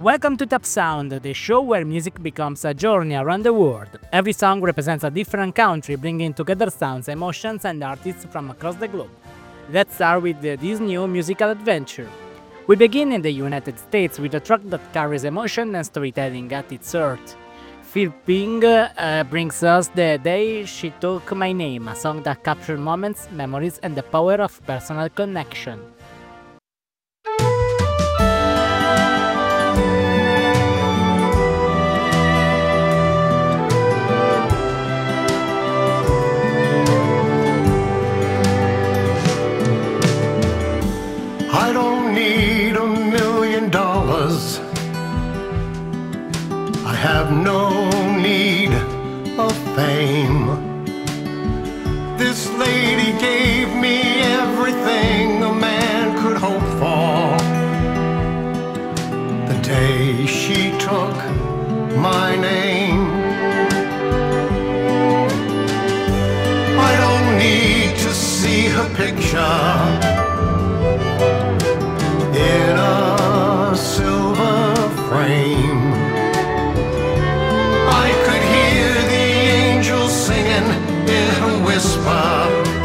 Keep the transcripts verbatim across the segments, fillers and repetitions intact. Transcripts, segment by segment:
Welcome to Top Sound, the show where music becomes a journey around the world. Every song represents a different country, bringing together sounds, emotions, and artists from across the globe. Let's start with uh, this new musical adventure. We begin in the United States with a track that carries emotion and storytelling at its heart. Phil Ping uh, brings us The Day She Took My Name, a song that captures moments, memories, and the power of personal connection. I don't need a million dollars. I have no need of fame. This lady gave me everything a man could hope for. The day she took my name. I don't need to see her picture in a silver frame. I could hear the angels singing in her whisper.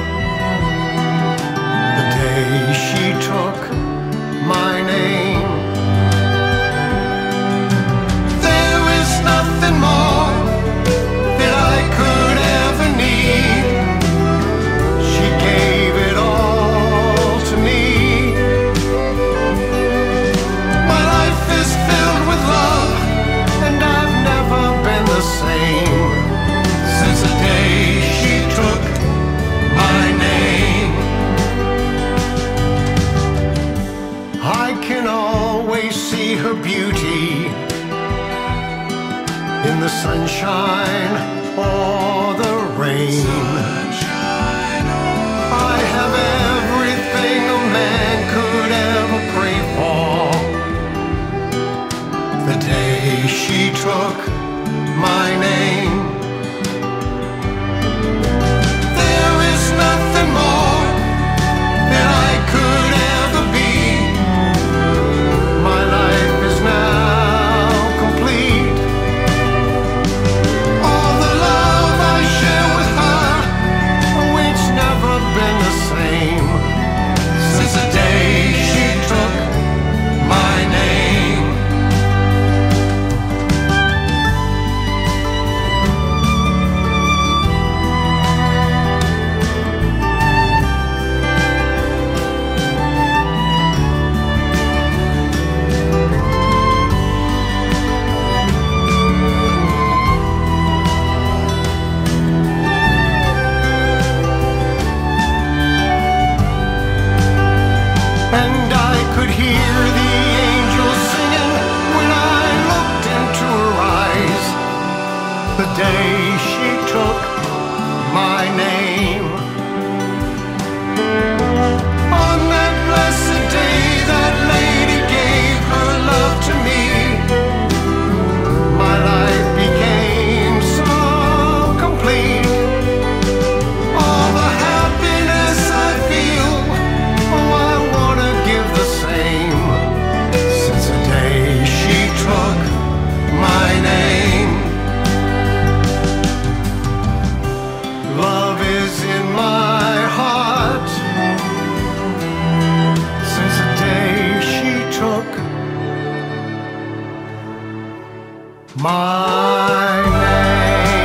The day she took my name. There is nothing more that I could ever need. She gave it all to me. Same since the day she took my name. I can always see her beauty in the sunshine or the rain. I have everything a man could ever pray for. The day she took my name. There is nothing more that I could ever be. My life is now complete. All the love I share with her, oh, it's never been the same since the day she took my name. And I could hear the angels singing when I looked into her eyes. The day she took my name. On that blessed day, that lady gave her love to me. My life became so complete. All the happiness I feel, oh, I wanna give the same. Since the day she took my name. Love is in my heart. Since the day she took my name.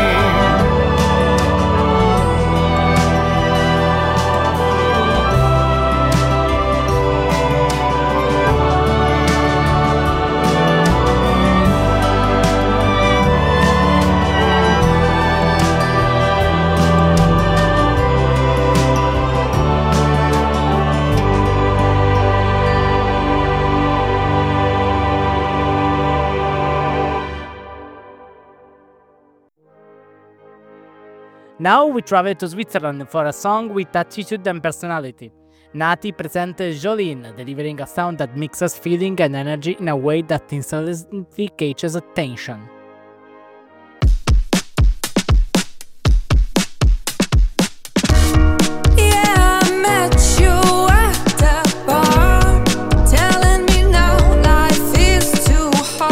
Now we travel to Switzerland for a song with attitude and personality. Nati presents Jolene, delivering a sound that mixes feeling and energy in a way that instantly catches attention. Yeah, I met you at the bar, telling me now life is too hard.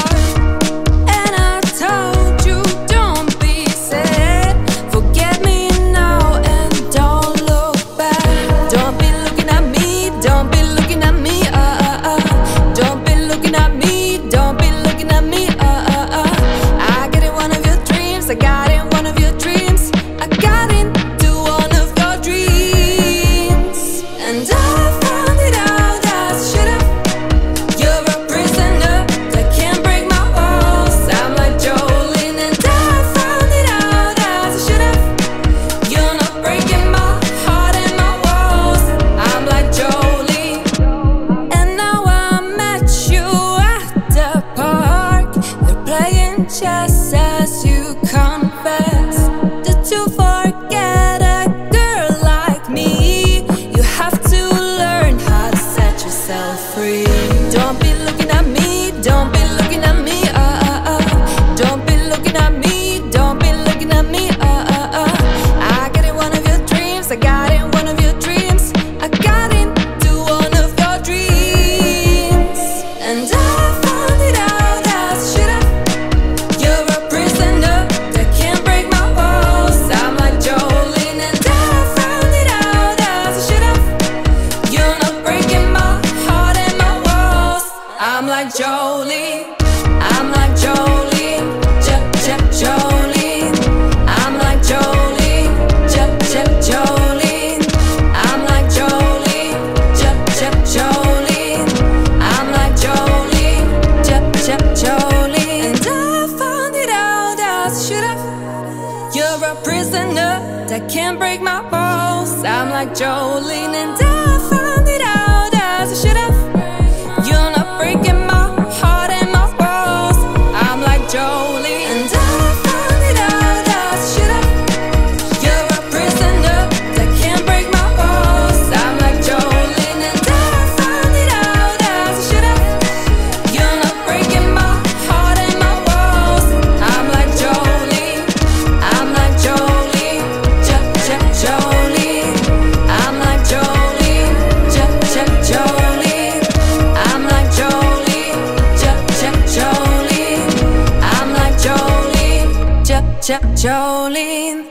walls. I'm like Jolene, and I found it out as I should have. You're not breaking my heart and my walls. I'm like Jolene, and I found it out as I should have. You're a prisoner that can't break my walls. I'm like Jolene, and I found it out as I should have. You're not breaking my heart and my walls. I'm like Jolene, I'm like Jolene, J J Jolene. I'm like Jolene, J J Jolene. I'm like Jolene, J J Jolene. I'm like Jolene, J J Jolene.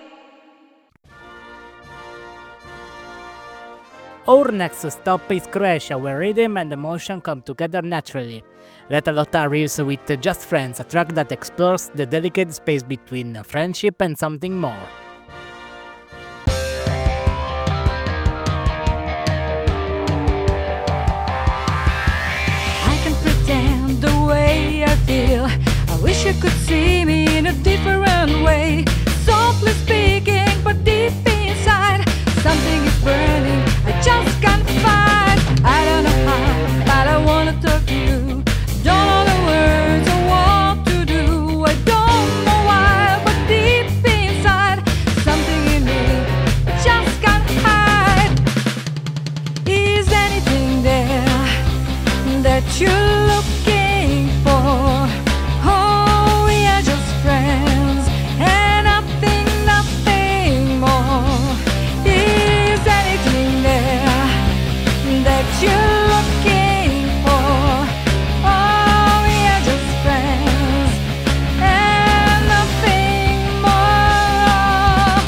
Our next stop is Croatia, where rhythm and emotion come together naturally. Let Lotta arrives with Just Friends, a track that explores the delicate space between friendship and something more. I can pretend the way I feel. I wish you could see me in a different way. Softly speaking, but deep inside, something is burning. I just can't find. I don't know how, but I wanna talk to you. Don't know the words or what to do. I don't know why, but deep inside, something in me I just can't hide. Is anything there that you're looking for? Oh, we are just friends and nothing, nothing more. Is anything there that you're looking for? Oh, we are just friends and nothing more.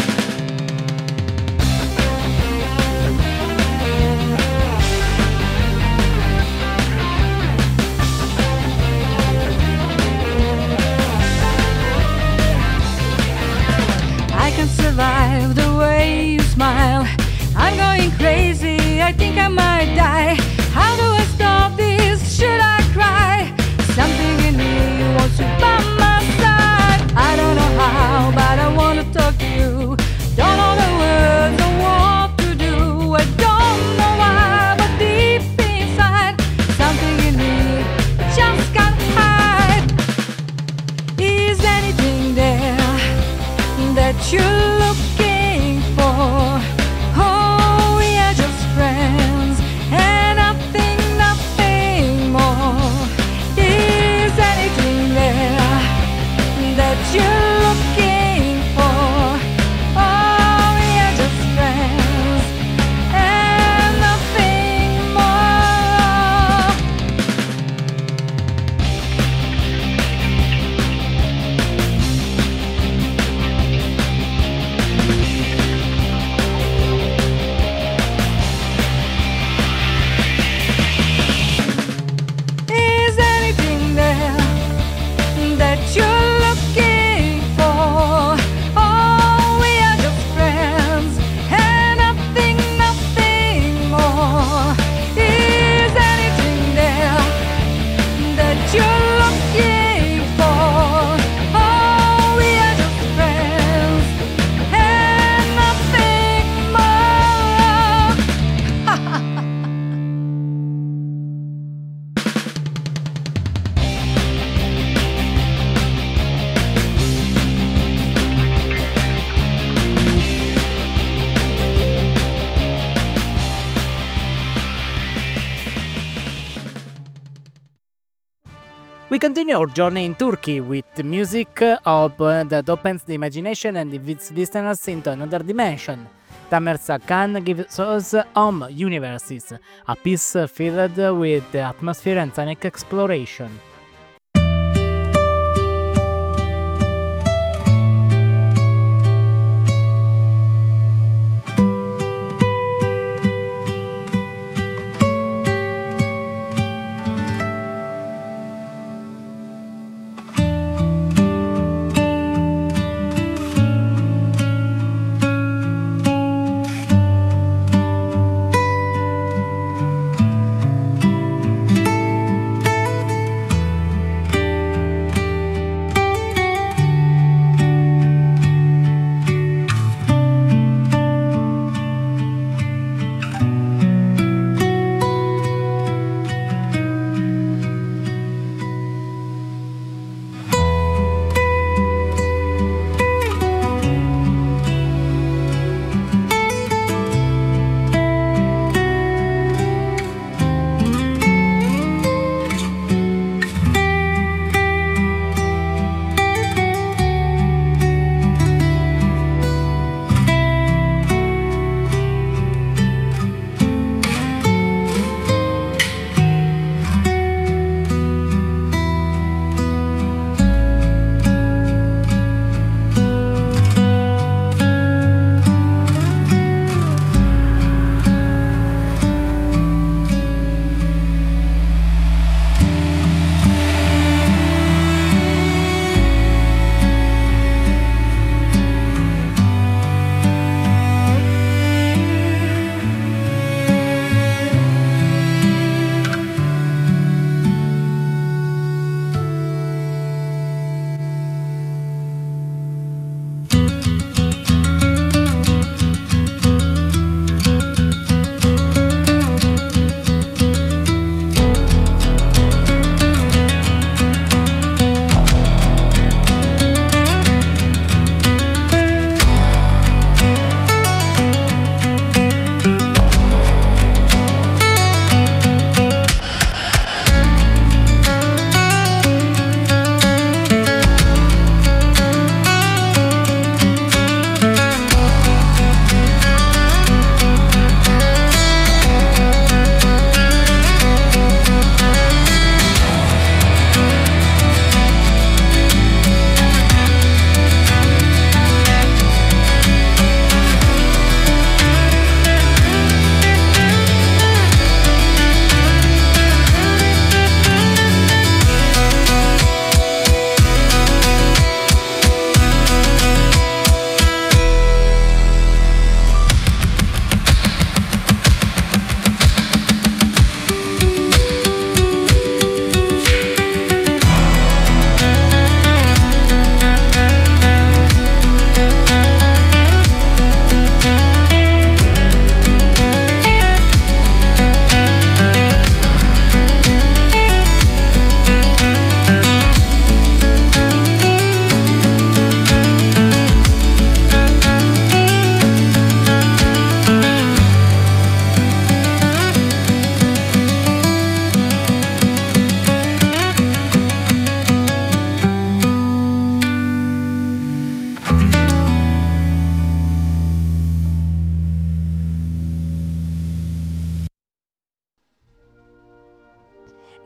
I can survive the way you smile. I'm going crazy, I think I might die. How do I stop this? Should I cry? Something in me wants to by my side. I don't know how, but I wanna talk to you. Don't know the words or what to do. I don't know why, but deep inside, something in me I just can't hide. Is anything there that you're looking for? Oh, we are just friends and nothing, nothing more. Is anything there that you're looking for? Oh, we are just friends and nothing more. Is anything there that you're looking for? Oh, we are just friends and nothing, nothing more. Is anything there that you're looking for? Oh, we are just friends and nothing more. We continue our journey in Turkey with the music of, uh, that opens the imagination and leads listeners into another dimension. Tamer Sakan gives us Home Universes, a piece filled with atmosphere and sonic exploration.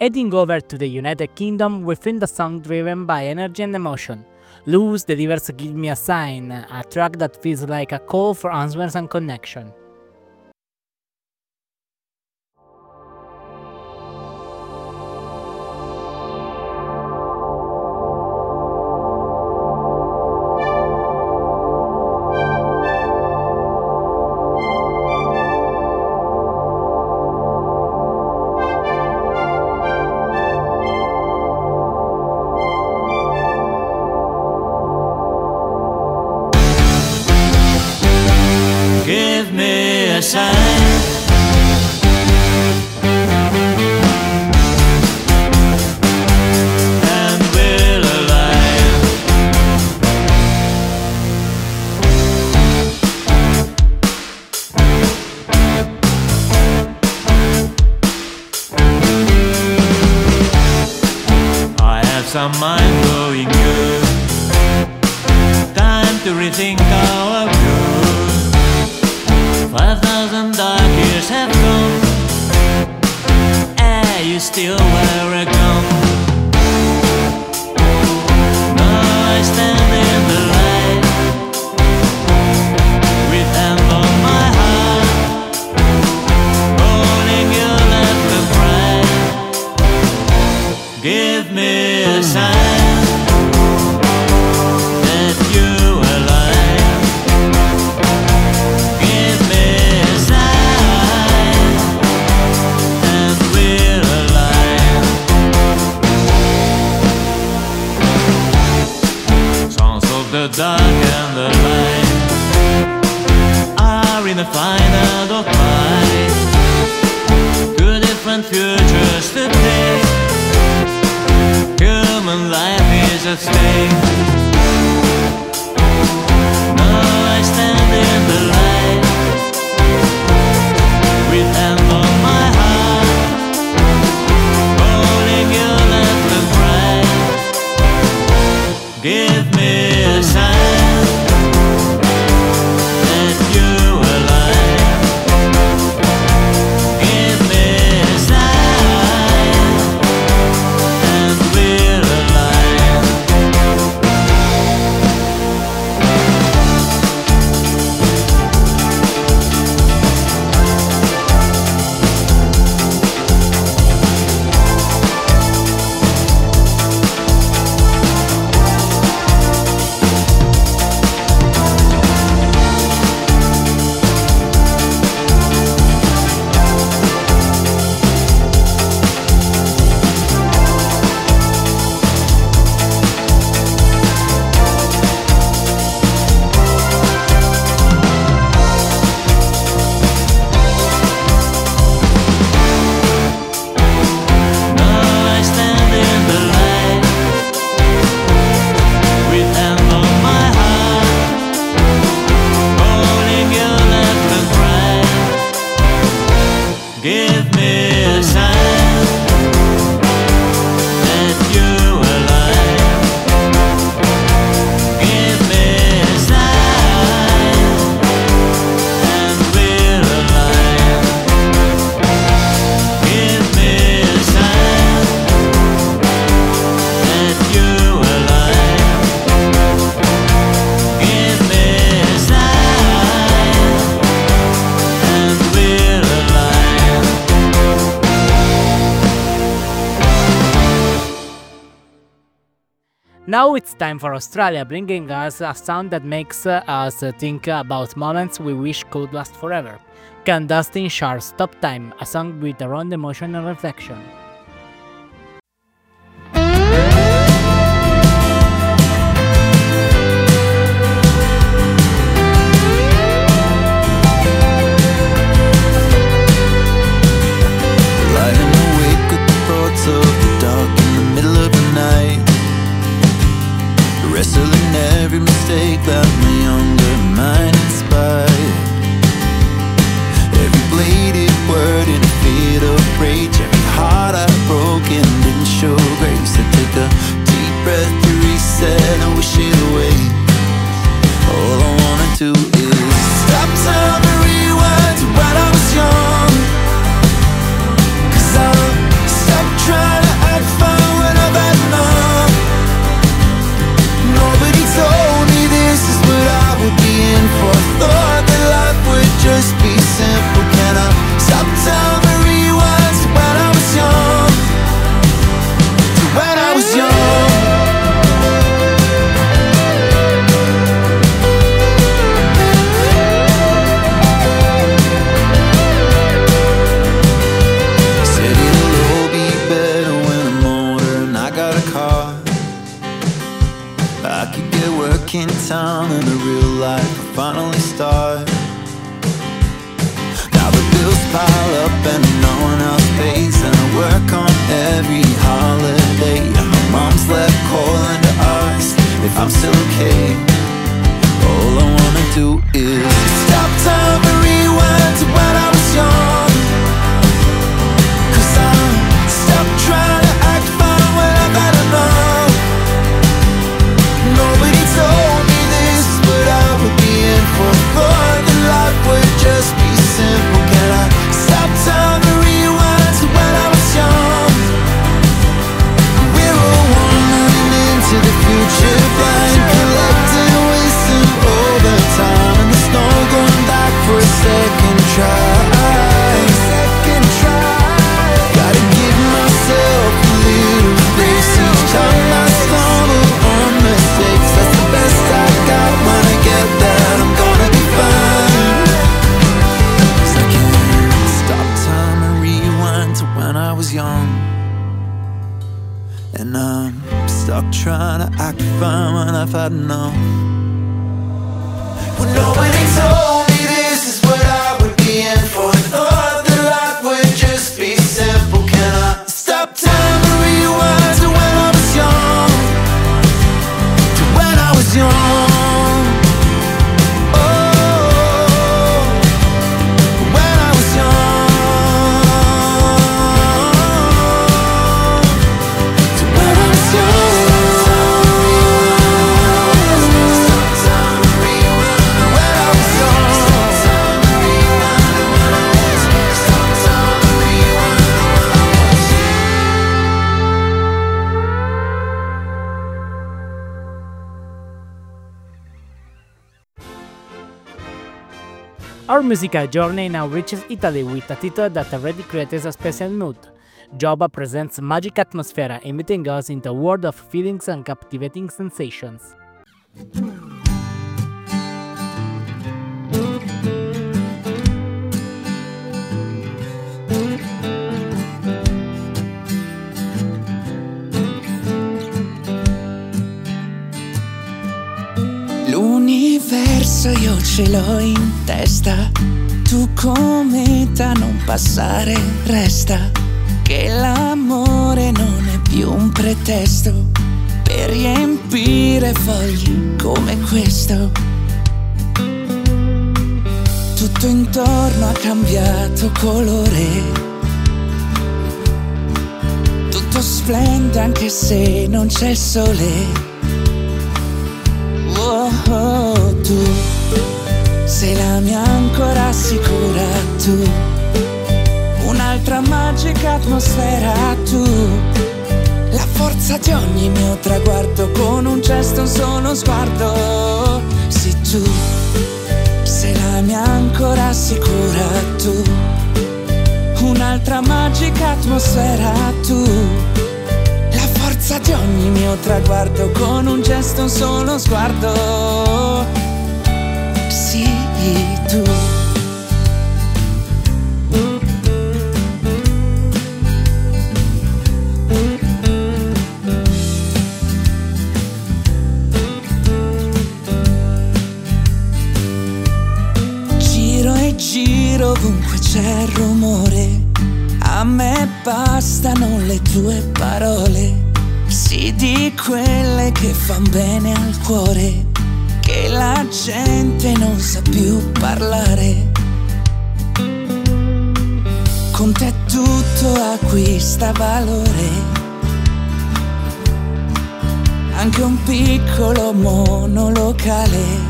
Heading over to the United Kingdom, we find a song driven by energy and emotion. Luz delivers Give Me a Sign, a track that feels like a call for answers and connection. Give me a sign, and we'll align. I have some mind-blowing news. Time to rethink our view. Five thousand dark years have gone. Are you still welcome? Now I stand in the light, with hand on my heart, holding you left and right. Give me a sign that you are alive. Give me a sign, and we're alive. Songs of the dark and the light are in a final of fight. Two different futures to take. Human life is at stake. Now I stand in the light, with hand on my heart, holding you left and right. Give me a sign that you're alive. Give me a sign, and we're alive. Now it's time for Australia, bringing us a sound that makes uh, us think about moments we wish could last forever. Can Dustin Sharp's Stop Time, a song with around emotion and reflection. Lying awake with the thoughts of the dark in the middle of the night, wrestling every mistake that my younger mind inspired. Every bladed word in a fit of rage, every heart I pile up and no one else pays, and I work on every holiday, and my mom's left calling to ask if I'm still okay. All I wanna do is stop time and rewind to when I was young, 'cause I'm stuck trying to act fine when I've had enough. Nobody told me this, but I would be in for fun. That life would just be simple. Can I stop time and rewind to when I was young? We're all one running into the future, blind, collecting wisdom all the time, and there's no going back for a second try. Second try. Gotta give myself a little grace each time I stumble on mistakes. That's the best I got. When I get that, I'm gonna be fine. 'Cause I can't stop time and rewind to when I was young, and I'm stuck trying to act fine when I've had enough. Well, nobody told me this is what I would be in for. Thought that life would just be simple. Can I stop time and rewind to when I was young? To when I was young. Oh, when I was young. To when I was young. Our musical journey now reaches Italy with a title that already creates a special mood. Joba presents Magic Atmosphere, inviting us into a world of feelings and captivating sensations. L'universo io ce l'ho in testa, tu cometa non passare, resta che l'amore non è più un pretesto per riempire fogli come questo. Tutto intorno ha cambiato colore, tutto splende anche se non c'è il sole. Oh, oh, tu sei la mia ancora sicura, tu un'altra magica atmosfera, tu la forza di ogni mio traguardo, con un gesto, un solo sguardo. Sì, tu sei la mia ancora sicura, tu un'altra magica atmosfera, tu la forza di ogni mio traguardo, con un gesto, un solo sguardo. Sì, tu. Giro e giro ovunque c'è rumore, a me bastano le tue parole, sì, di quelle che fan bene al cuore, che la gente non sa più parlare. Con te tutto acquista valore, anche un piccolo monolocale.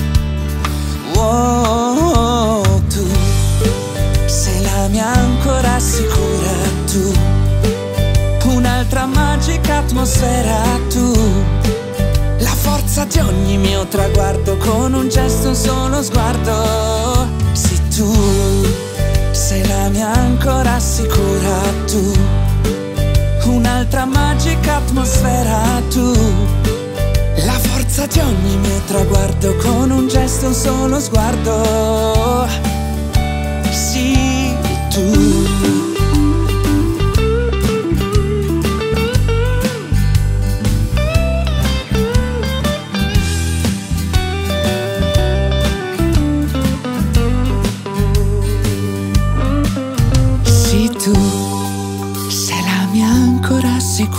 Oh, tu sei la mia ancora sicura, tu un'altra magica atmosfera, tu la forza di ogni mio traguardo, con un gesto, un solo sguardo. Sì, tu sei la mia ancora sicura, tu un'altra magica atmosfera, tu la forza di ogni mio traguardo, con un gesto, un solo sguardo. Sì, tu.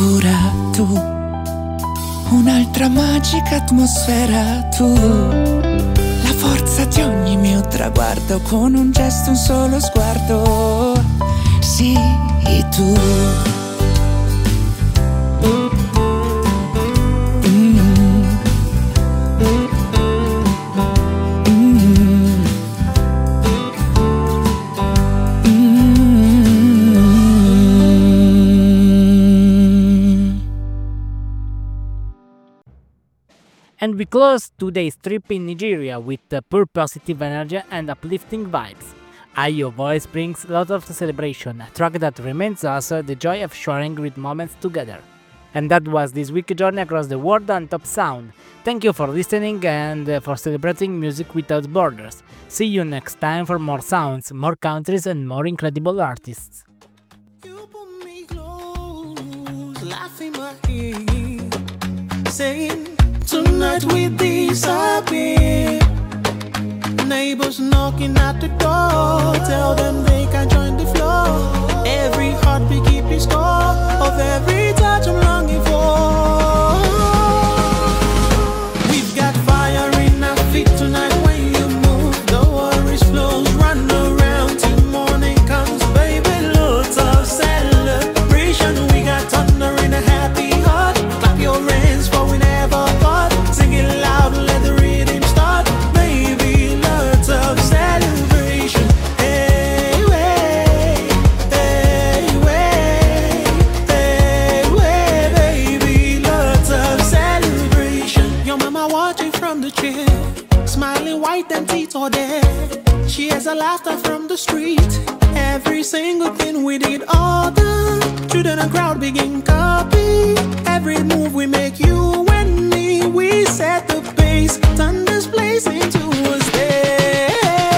sicura tu, un'altra magica atmosfera tu, la forza di ogni mio traguardo, con un gesto, un solo sguardo, sì, tu. And we close today's trip in Nigeria with uh, pure positive energy and uplifting vibes. Ayo voice brings lots of celebration, a track that reminds us uh, the joy of sharing great moments together. And that was this week's journey across the world on Top Sound. Thank you for listening and uh, for celebrating music without borders. See you next time for more sounds, more countries and more incredible artists. You put me close, laughing my ear, saying, tonight we disappear. Neighbors knocking at the door, tell them they can join the flow. Every heartbeat keep a score of every touch I'm longing for. We've got fire in our feet tonight when you move. The worries flows, run around till morning comes, baby. Loads of celebration. We got thunder in a happy heart. Clap your hands for we never part. Sing it loud, let the rhythm start. Baby, lots of celebration. Hey, way, hey, way, hey, way, baby, lots of celebration. Your mama watching from the chair, smiling white and teeth all there. She has a laughter from the street. Every single thing we did, all the children and crowd begin copy. Every move we make, you and me, we set the pace. Turn this place into a stage.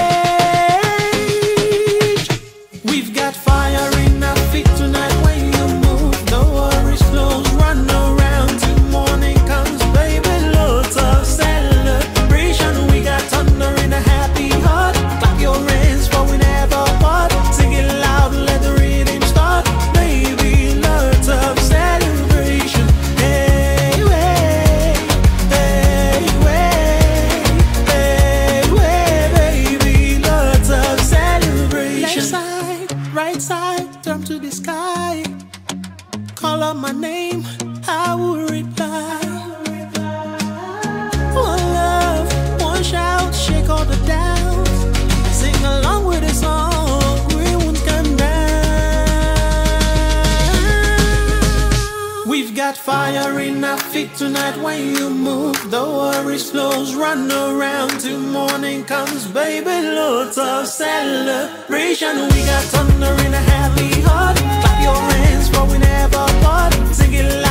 We've got fire in our feet tonight when you move. The worries flows, run around till morning comes, baby. Loads of celebration. We got thunder in a happy heart. Clap your hands for we never part. Sing it loud, let the rhythm start. Baby, lots of celebration. Hey, way, hey, way, hey, way, baby, lots of celebration. Left side, right side, turn to the sky. Call out my name, I will reply. One love, one shout, shake all the downs. Sing along with the song, we won't come down. We've got fire in our feet tonight when you move. The worries flows, run around till morning comes, baby. Loads of celebration. We got thunder in a happy heart. Clap your hands for we never part. Sing it loud.